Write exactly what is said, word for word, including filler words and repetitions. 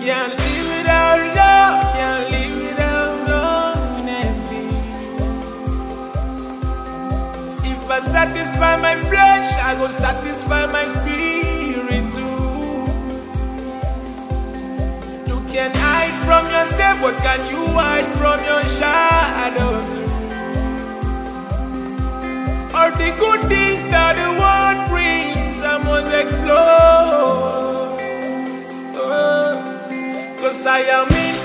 Can't live without love, can't live without honesty. If I satisfy my flesh, I go satisfy my spirit too. You can hide from yourself, but can you hide from your shadow too? All the good things that the world brings, I must explore. Oh, 'cause I am in